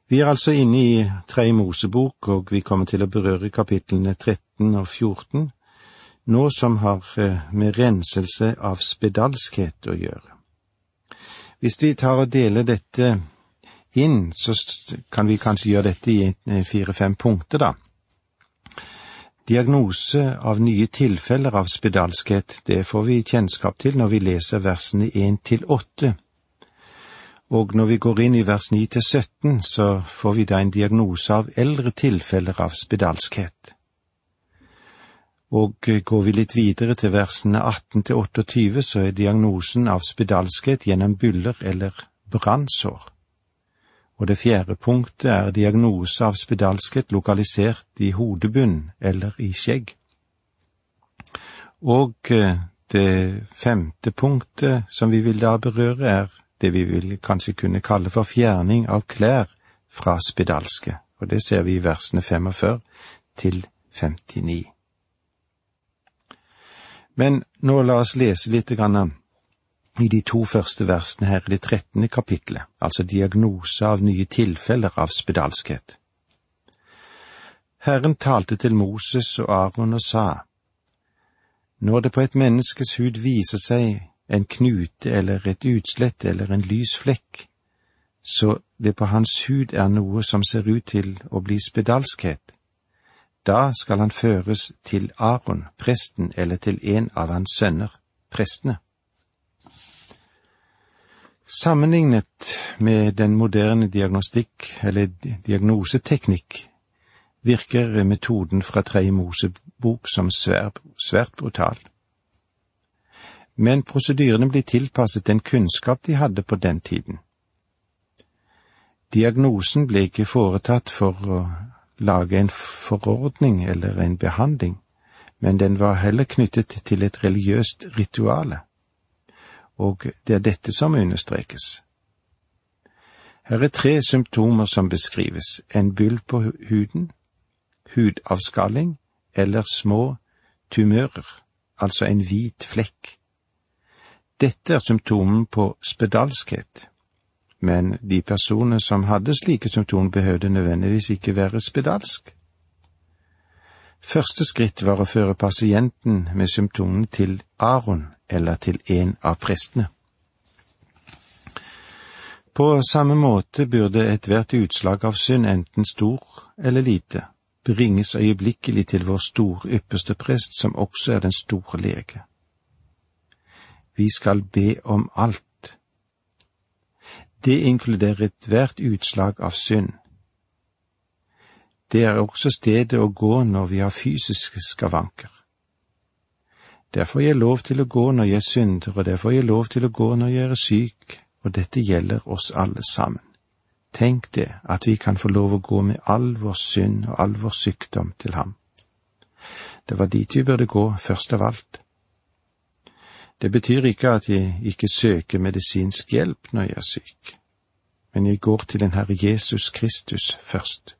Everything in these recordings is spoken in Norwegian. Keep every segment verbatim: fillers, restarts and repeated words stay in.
Vi er altså inne i Tredje Mosebok, og vi kommer til å berøre kapitlene tretten og fjorten, nå som har med renselse av spedalskhet å gjøre. Hvis vi tar og deler dette inn, så kan vi kanskje gjøre dette i fire-fem punkter da. Diagnose av nye tilfeller av spedalskhet, det får vi kjennskap til når vi leser versene én til åtte. Og når vi går inn i vers ni til sytten, så får vi da en diagnose av eldre tilfeller av spedalskhet. Og går vi litt videre til versene atten til otteogtyve, så er diagnosen av spedalskhet gjennom byller eller brannsår. Og det fjerde punktet er diagnose av spedalskhet lokalisert i hodebunn eller i skjegg. Og det femte punktet som vi vil da berøre er det vi vil kanskje kunne kalle for fjerning av klær fra spedalske, og det ser vi i versene femogfyrre til femtini. Men nå la oss lese litt grann i de to første versene her i det trettende kapitlet, altså diagnose av nye tilfeller av spedalskhet. Herren talte til Moses og Aaron og sa: Når det på et menneskes hud viser seg en knute eller et utslett eller en lys flekk, så det på hans hud er noe som ser ut til å bli spedalskhet, da skal han føres til Aaron, presten, eller til en av hans sønner, prestene. Sammenlignet med den moderne diagnostikk, eller diagnoseteknikk, virker metoden fra Tredje Mosebok som svært, svært brutal. Men prosedyrene blir tilpasset den kunnskap de hadde på den tiden. Diagnosen ble ikke foretatt for å lage en forordning eller en behandling, men den var heller knyttet til et religiøst rituale. Og det er dette som understrekes. Her er tre symptomer som beskrives: en byll på huden, hudavskalling eller små tumører, altså en hvit flekk. Dette er symptomen på spedalskhet, men de personer som hadde slike symptomer behøvde nødvendigvis ikke være spedalsk. Første skritt var å føre pasienten med symptomene til Aaron eller til en av prestene. På samme måte burde ethvert utslag av synd, enten stor eller lite, bringes øyeblikkelig til vår store ypperste prest, som også er den store lege. Vi skal be om alt. Det inkluderer ethvert utslag av synd. Det er også stedet å gå når vi har fysiske skavanker. Derfor er jeg lov til å gå når jeg synder, og derfor er jeg lov til å gå når jeg er syk, og dette gjelder oss alle sammen. Tenk det, at vi kan få lov å gå med all vår synd og all vår sykdom til ham. Det var dit vi burde gå først av alt. Det betyr ikke at jeg ikke søker medisinsk hjelp når jeg er syk, men jeg går til den Herre Jesus Kristus først.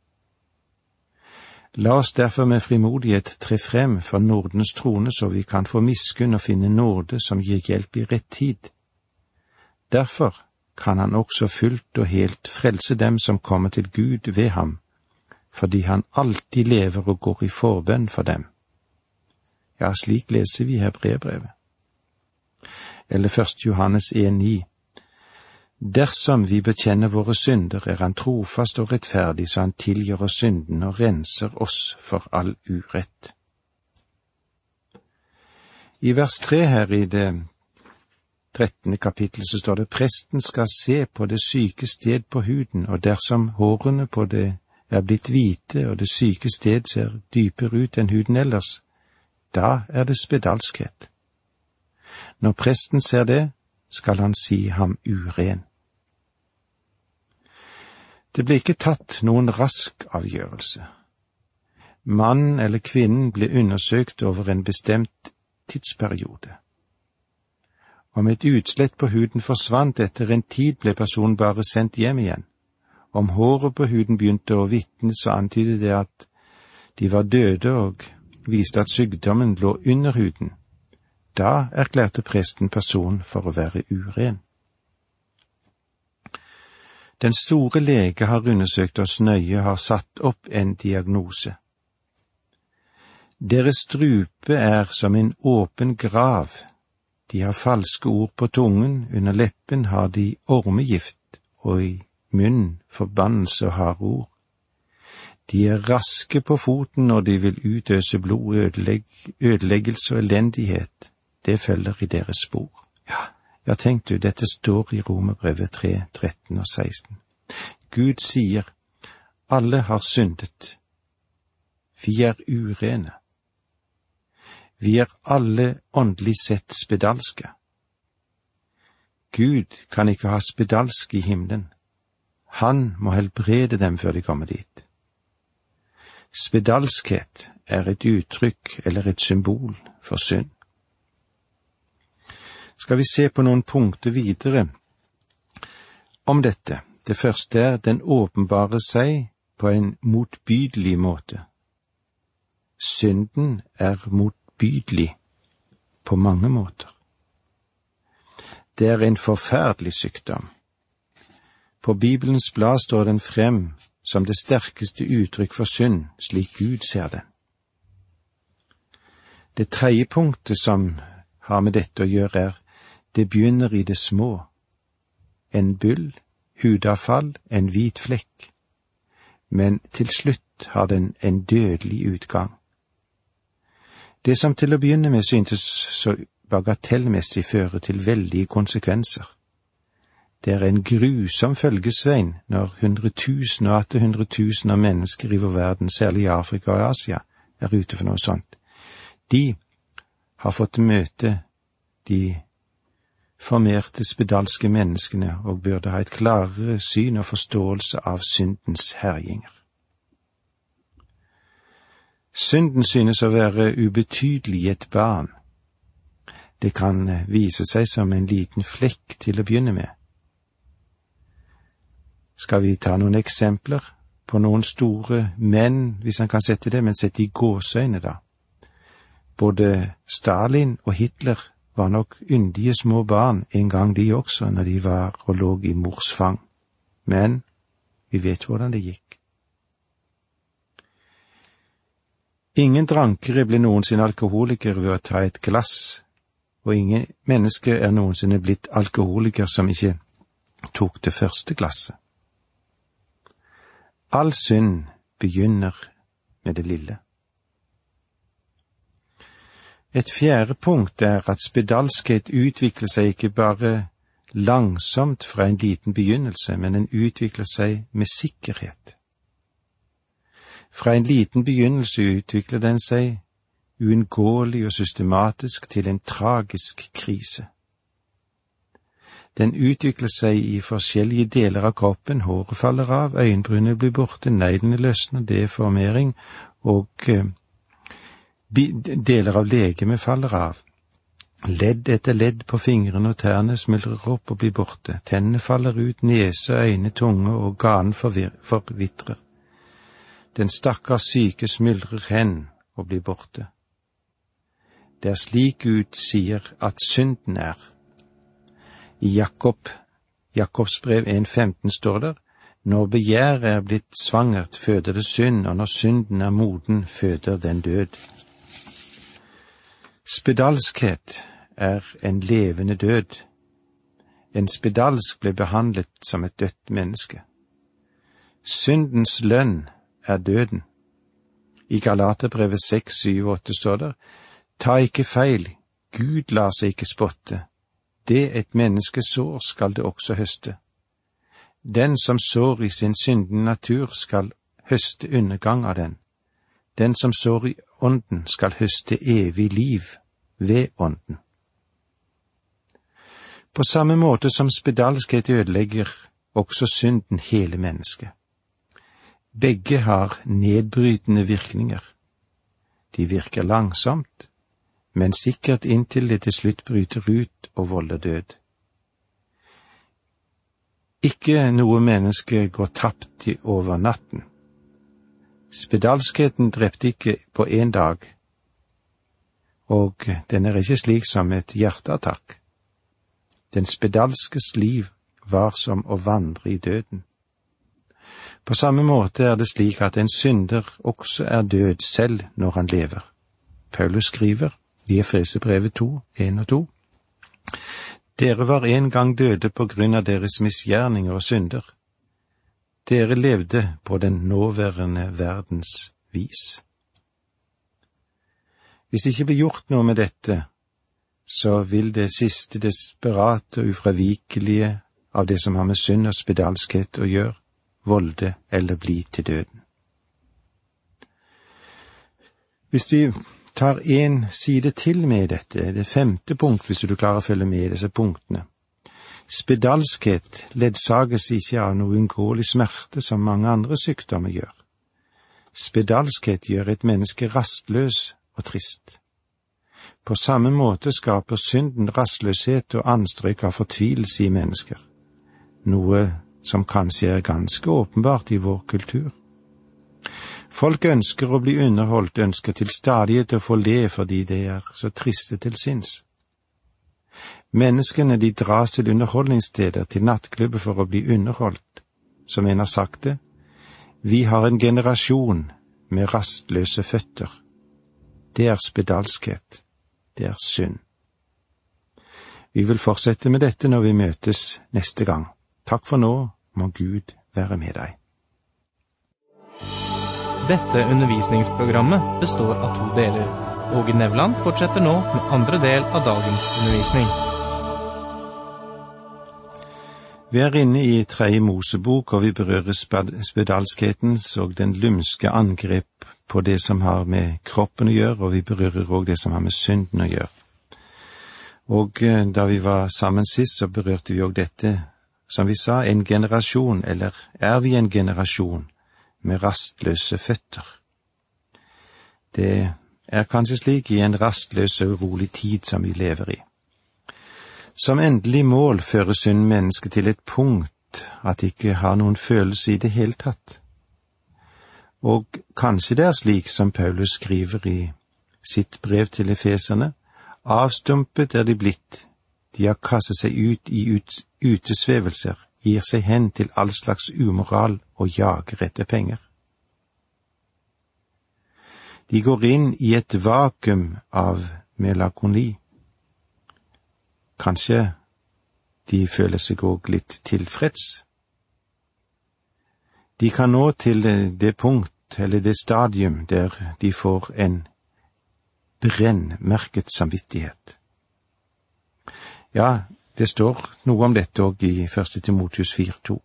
La oss derfor med frimodighet tre frem for nådens trone, så vi kan få miskunn og finne nåde som gir hjelp i rett tid. Derfor kan han også fullt og helt frelse dem som kommer til Gud ved ham, fordi han alltid lever og går i forbønn for dem. Ja, slik leser vi her brevbrevet. Eller første Johannes en ni. Dersom vi bekjenner våre synder, er han trofast og rettferdig, så han tilgir oss synden og renser oss for all urett. I vers tre her i det trettende kapittel så står det: Presten skal se på det syke sted på huden, og dersom hårene på det er blitt hvite, og det syke sted ser dypere ut enn huden ellers, da er det spedalskhet. Når presten ser det, skal han si ham uren. Det ble ikke tatt noen rask avgjørelse. Mannen eller kvinnen ble undersøkt over en bestemt tidsperiode. Om et utslett på huden forsvant etter en tid, ble personen bare sendt hjem igjen. Om håret på huden begynte å vitne, så antydet det at de var døde og viste at sykdommen lå under huden. Da erklærte presten personen for å være uren. Den store lege har undersøkt oss nøye og har satt opp en diagnose. Deres strupe er som en åpen grav. De har falske ord på tungen, under leppen har de ormegift, og i munnen forbannelse og harde ord. De er raske på foten når de vil utøse blod, ødelegg, ødeleggelse og elendighet. Det følger i deres spor. Ja, ja, tenk du, dette står i Romerbrevet tre, tretten og seksten. Gud sier, alle har syndet. Vi er urene. Vi er alle åndelig sett spedalske. Gud kan ikke ha spedalsk i himmelen. Han må helbrede dem før de kommer dit. Spedalskhet er et uttrykk eller et symbol for synd. Skal vi se på noen punkter videre om dette. Det første er den åpenbarer seg på en motbydelig måte. Synden er motbydelig på mange måter. Det er en forferdelig sykdom. På Bibelens blad står den frem som det sterkeste uttrykk for synd, slik Gud ser den. Det tredje punktet som har med dette å gjøre er, det begynner i det små. En byll, hudavfall, en hvit flekk. Men til slutt har den en dødelig utgang. Det som til å begynne med syntes så bagatellmessig fører til veldige konsekvenser. Det er en grusom følgesvein når hundretusen og atter hundretusen av mennesker i vår verden, særlig i Afrika og Asia, er ute for noe sånt. De har fått møte de formerte spedalske menneskene og burde ha et klarere syn og forståelse av syndens herjinger. Synden synes å være ubetydelig i et barn. Det kan vise seg som en liten flekk til å begynne med. Skal vi ta noen eksempler på noen store menn, hvis han kan sette det, men sette i gåseøyne da. Både Stalin og Hitler var nok yndige små barn en gang de også, når de var og lå i mors fang. Men vi vet hvordan det gikk. Ingen drankere ble noensinne alkoholiker ved å ta et glass, og ingen menneske er noensinne blitt alkoholiker som ikke tok det første glasset. All synd begynner med det lille. Et fjerde punkt er at spedalskhet utvikler seg ikke bare langsomt fra en liten begynnelse, men den utvikler seg med sikkerhet. Fra en liten begynnelse utvikler den seg uunngåelig og systematisk til en tragisk krise. Den utvikler seg i forskjellige deler av kroppen, håret faller av, øyenbrynene blir borte, neglene løsner, deformering, og eh, deler av legemet faller av. Ledd etter ledd på fingrene og tærne smuldrer opp og blir borte, tennene faller ut, nese, øyne, tunge og ganen forvitrer. Den stakkars syke smuldrer hen og blir borte. Det er slik Gud sier at synden er. I Jakob, Jakobs brev en femten står der, når begjæret er blitt svangert, føder det synd, og når synden er moden, føder den død. Spedalskhet er en levende død. En spedalsk ble behandlet som et dødt menneske. Syndens lønn er døden. I Galaterbrevet seks, syv, åtte står der, ta ikke feil, Gud lar seg ikke spotte. Det et menneske sår skal det også høste. Den som sår i sin syndende natur skal høste undergang av den. Den som sår i ånden skal høste evig liv ved ånden. På samme måte som spedalskhet ødelegger også synden hele mennesket. Begge har nedbrytende virkninger. De virker langsomt, men sikkert inntil det til slutt bryter ut og volder død. Ikke noe menneske går tapt over natten. Spedalskheten drepte ikke på en dag, og den er ikke slik som et hjerteattakk. Den spedalskes liv var som å vandre i døden. På samme måte er det slik at en synder også er død selv når han lever. Paulus skriver i Efesebrevet to, en og to: Dere var en gang døde på grunn av deres misgjerninger og synder. Dere levde på den nåværende verdens vis. Hvis det ikke blir gjort noe med dette, så vil det siste desperate og ufravikelige av det som har med synd og spedalskhet å gjøre, volde eller bli til døden. Hvis vi tar en side til med dette, det femte punkt, hvis du klarer å følge med disse punktene. Spedalskhet ledsages ikke av noe uunngåelig smerte som mange andre sykdommer gjør. Spedalskhet gjør et menneske rastløs og trist. På samme måte skaper synden rastløshet og anstrøk av fortvilelse i mennesker, noe som kanskje er ganske åpenbart i vår kultur. Folk ønsker å bli underholdt, ønsker til stadighet å få le fordi de er så triste til sinns. Menneskene de dras til underholdningssteder, til nattklubber for å bli underholdt. Som en har sagt det, vi har en generasjon med rastløse føtter. Det er spedalskhet, det er synd. Vi vil fortsette med dette når vi møtes neste gang. Takk for nå, må Gud være med deg. Dette undervisningsprogrammet består av to deler. Åge Nevland fortsetter nå med andre del av dagens undervisning. Vi er inne i tredje Mosebok, og vi berører spedalskhetens og den lumske angrep på det som har med kroppen å gjøre, og vi berører også det som har med synden å gjøre. Og da vi var sammen sist, så berørte vi også dette, som vi sa, en generasjon, eller er vi en generasjon med rastløse føtter? Det er kanskje slik i en rastløs og urolig tid som vi lever i. Som endelig mål fører synd mennesket til et punkt at det ikke har noen følelse i det hele tatt. Og kanskje det er slik som Paulus skriver i sitt brev til Efeserne: avstumpet er de blitt, de har kastet seg ut i ut, utesvevelser, gir seg hen til all slags umoral og jager etter penger. De går inn i et vakuum av melankoli. Kanskje de føler seg også litt tilfreds. De kan nå til det punkt, eller det stadium, der de får en brennmerket samvittighet. Ja, det står noe om dette også i første Timotheus fire to.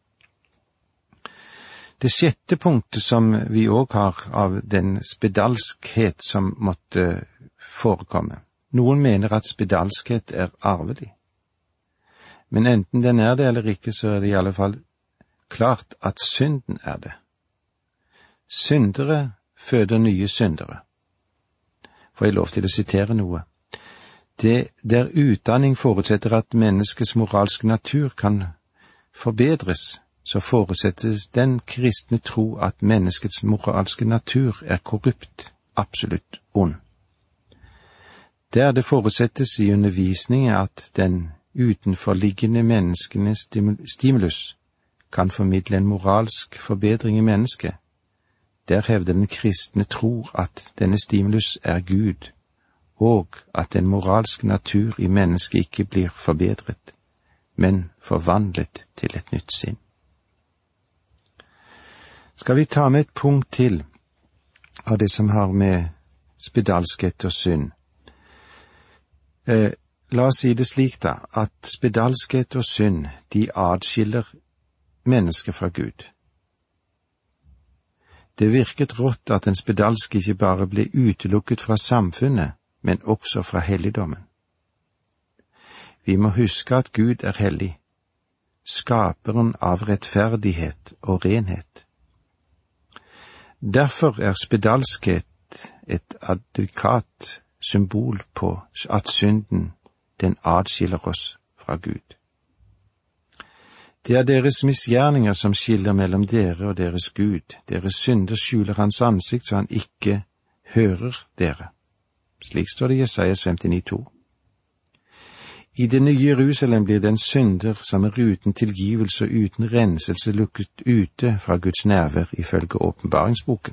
Det sjette punktet som vi også har av den spedalskhet som måtte forekomme. Noen mener at spedalskhet er arvelig. Men enten den er det eller ikke, så er det i alle fall klart at synden er det. Syndere føder nye syndere. Får jeg lov til å sitere noe? Det der utdanning forutsetter at menneskets moralske natur kan forbedres, så forutsettes den kristne tro at menneskets moralske natur er korrupt, absolutt ond. Der det forutsettes i undervisningen at den utenforliggende menneskenes stimulus kan formidle en moralsk forbedring i mennesket, der hevder den kristne tro at denne stimulus er Gud, og at den moralske natur i mennesket ikke blir forbedret, men forvandlet til et nytt sinn. Skal vi ta med et punkt til av det som har med spedalskhet og synd? Eh, la oss si det slik da, at spedalskhet og synd, de adskiller mennesket fra Gud. Det virket rått at en spedalsk ikke bare ble utelukket fra samfunnet, men også fra helligdommen. Vi må huske at Gud er hellig, skaperen av rettferdighet og renhet. Derfor er spedalskhet et advokat symbol på at synden, den adskiller oss fra Gud. Det er deres misgjerninger som skiller mellom dere og deres Gud. Deres synder skjuler hans ansikt, så han ikke hører dere. Slik står det i Jesajas femtini to. I det nye Jerusalem blir den synder som er uten tilgivelse og uten renselse lukket ute fra Guds nærvær ifølge åpenbaringsboken.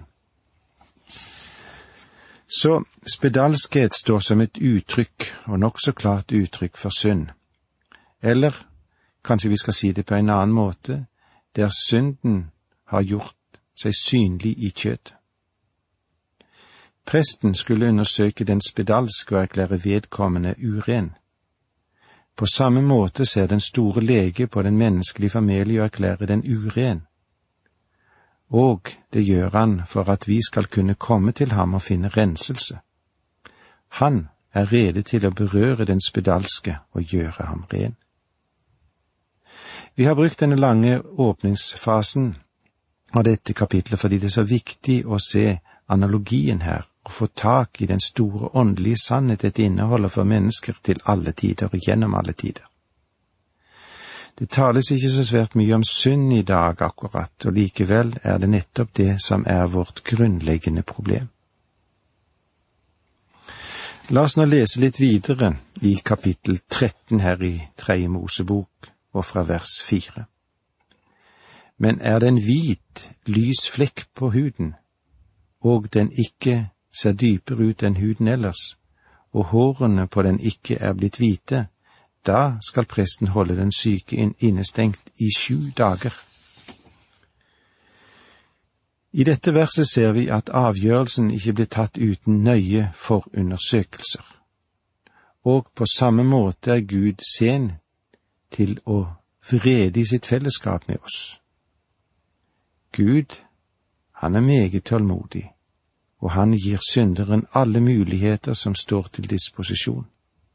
Så spedalskhet står som et uttrykk, og nokså klart uttrykk for synd. Eller, kanskje vi skal si det på en annen måte, der synden har gjort seg synlig i kjøtt. Presten skulle undersøke den spedalske og erklære vedkommende uren. På samme måte ser den store lege på den menneskelige familie og erklærer den uren. Og det gjør han for at vi skal kunne komme til ham og finne renselse. Han er rede til å berøre den spedalske og gjøre ham ren. Vi har brukt denne lange åpningsfasen av dette kapitlet fordi det er så viktig å se analogien her, og få tak i den store åndelige sannhet dette inneholder for mennesker til alle tider og gjennom alle tider. Det tales ikke så svært mye om synd i dag akkurat, og likevel er det nettopp det som er vårt grunnleggende problem. La oss nå lese litt videre i kapittel tretten her i tredje Mosebok, og fra vers fire. Men er det en hvit, lys flekk på huden, og den ikke ser dypere ut enn huden ellers, og hårene på den ikke er blitt hvite, da skal presten holde den syke innestengt i sju dager. I dette verset ser vi at avgjørelsen ikke blir tatt uten nøye forundersøkelser. Og på samme måte er Gud sen til å vrede i sitt fellesskap med oss. Gud, han er meget tålmodig, og han gir synderen alle muligheter som står til disposisjon.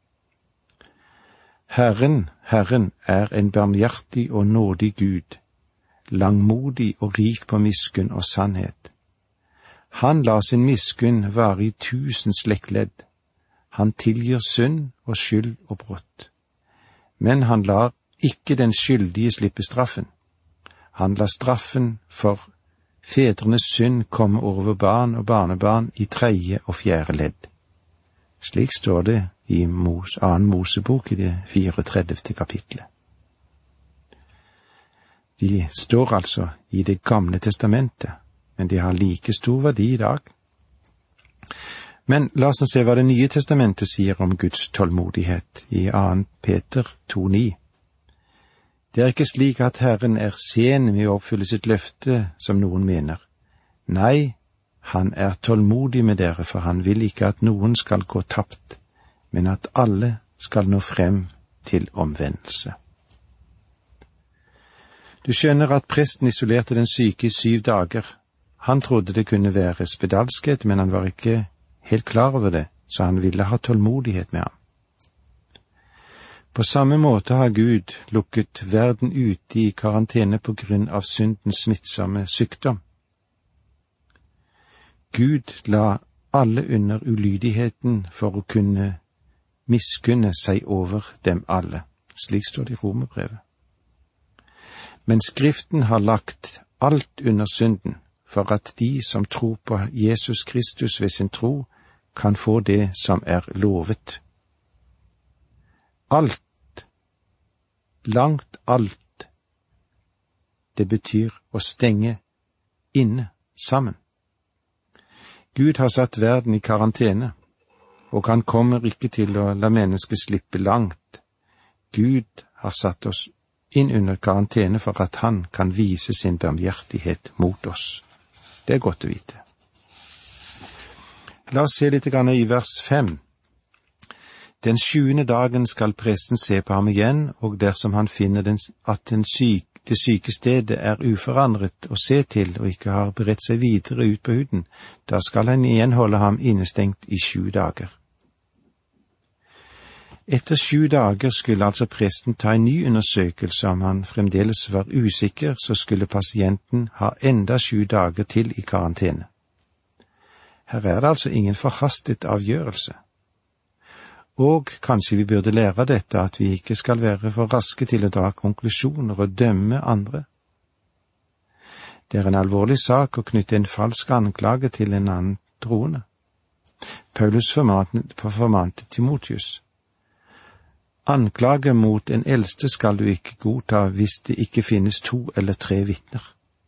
Herren, Herren er en barmhjertig og nådig Gud, langmodig og rik på miskunn og sannhet. Han lar sin miskunn vare i tusen slektledd. Han tilgir synd og skyld og brott. Men han lar ikke den skyldige slippe straffen. Han lar straffen for fedrenes synd komme over barn og barnebarn i tredje og fjerde ledd. Slik står det i Mos, annen Mosebok i det fireogtredivte kapitlet. De står altså i Det gamle testamentet, men de har like stor verdi i dag. Men la oss nå se hva Det nye testamentet sier om Guds tålmodighet i annen Peter to ni. Det er ikke slik at Herren er sen med å oppfylle sitt løfte, som noen mener. Nei, han er tålmodig med dere, for han vil ikke at noen skal gå tapt, men at alle skal nå frem til omvendelse. Du skjønner at presten isolerte den syke i syv dager. Han trodde det kunne være spedalskhet, men han var ikke helt klar over det, så han ville ha tålmodighet med ham. På samme måte har Gud lukket verden ute i karantene på grunn av syndens smittsomme sykdom. Gud la alle under ulydigheten for å kunne miskunne seg over dem alle. Slik står det i Romerbrevet. Men Skriften har lagt alt under synden, for at de som tror på Jesus Kristus ved sin tro, kan få det som er lovet. Alt, langt alt, det betyr å stenge inne sammen. Gud har satt verden i karantene, og han kommer ikke til å la mennesket slippe langt. Gud har satt oss inn under karantene for at han kan vise sin barmhjertighet mot oss. Det er godt å vite. La oss se litt grann i vers fem. Den sjuende dagen skal presten se på ham igjen, og dersom han finner den, at den syk, det syke stedet er uforandret å se til og ikke har beredt seg videre ut på huden, da skal han igjen holde ham innestengt i sju dager. Etter sju dager skulle altså presten ta en ny undersøkelse. Om han fremdeles var usikker, så skulle pasienten ha enda sju dager til i karantene. Her er det altså ingen forhastet avgjørelse. Og kanskje vi burde lære dette, at vi ikke skal være for raske til å dra konklusjoner og dømme andre. Det er en alvorlig sak å knytte en falsk anklage til en annen troende. Paulus formante Timotius: Anklage mot en eldste skal du ikke godta hvis det ikke finnes to eller tre vitner.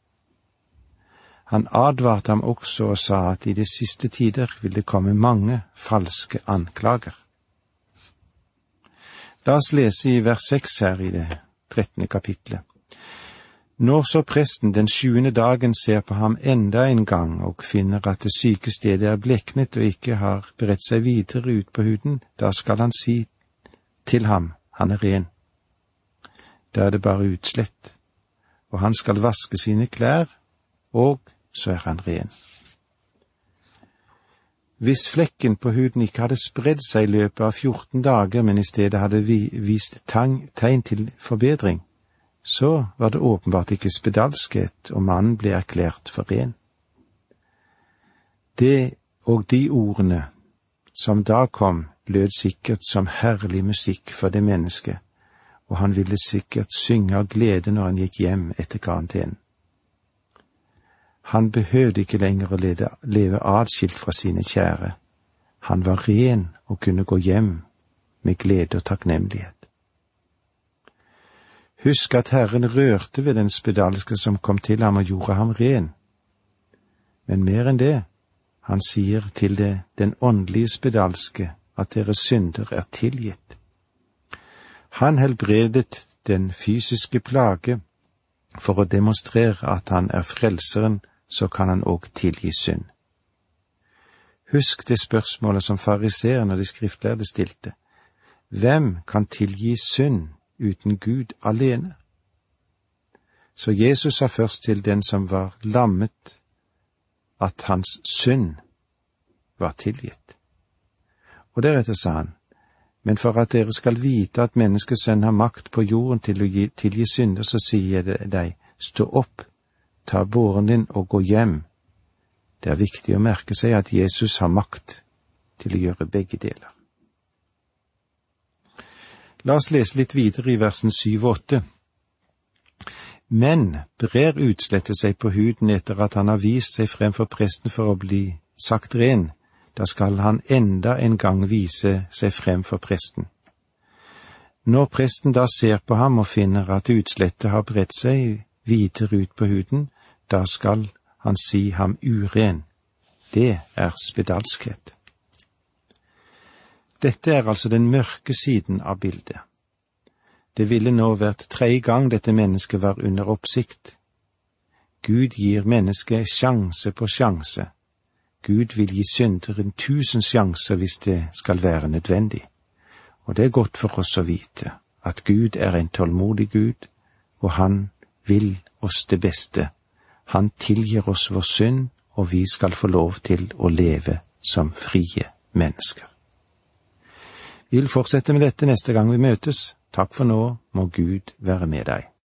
Han advarte ham også og sa at i de siste tider vil det komme mange falske anklager. La oss lese i vers seks her i det trettende kapitlet. Når så presten den sjuende dagen ser på ham enda en gang og finner at det syke stedet er bleknet og ikke har beredt seg videre ut på huden, da skal han si til ham, han er ren. Da er det bare utslett, og han skal vaske sine klær, og så er han ren. Hvis flekken på huden ikke hadde spredd seg i løpet av fjorten dager, men i stedet hadde vist tegn til forbedring, så var det åpenbart ikke spedalskhet, og mannen ble erklært for ren. Det og de ordene som da kom, lød sikkert som herlig musikk for det mennesket, og han ville sikkert synge av glede når han gikk hjem etter karantenen. Han behøvde ikke lenger å leve, leve adskilt fra sine kjære. Han var ren og kunne gå hjem med glede og takknemlighet. Husk at Herren rørte ved den spedalske som kom til ham og gjorde ham ren. Men mer enn det, han sier til det, den åndelige spedalske, at deres synder er tilgitt. Han helbredet den fysiske plage for å demonstrere at han er frelseren, så kan han også tilgi synd. Husk det spørsmålet som fariseerne og de skriftlærde stilte. Hvem kan tilgi synd uten Gud alene? Så Jesus sa først til den som var lammet, at hans synd var tilgitt. Og deretter sa han, men for at dere skal vite at menneskesønnen har makt på jorden til å gi, tilgi synder, så sier jeg deg, stå opp, ta båren din og gå hjem. Det er viktig å merke seg at Jesus har makt til å gjøre begge deler. La oss lese litt videre i versen syv og åtte. Men brer utslettet seg på huden etter at han har vist seg frem for presten for å bli sagt ren, da skal han enda en gang vise seg frem for presten. Når presten da ser på ham og finner at utslettet har bredt seg videre ut på huden, da skal han si ham uren. Det er spedalskhet. Dette er altså den mørke siden av bildet. Det ville nå vært tredje gang dette mennesket var under oppsikt. Gud gir mennesket sjanse på sjanse. Gud vil gi synderen tusen sjanser hvis det skal være nødvendig. Og det er godt for oss å vite at Gud er en tålmodig Gud, og han vil oss det beste. Han tilgir oss vår synd, og vi skal få lov til å leve som frie mennesker. Vi vil fortsette med dette neste gang vi møtes. Takk for nå, må Gud være med deg.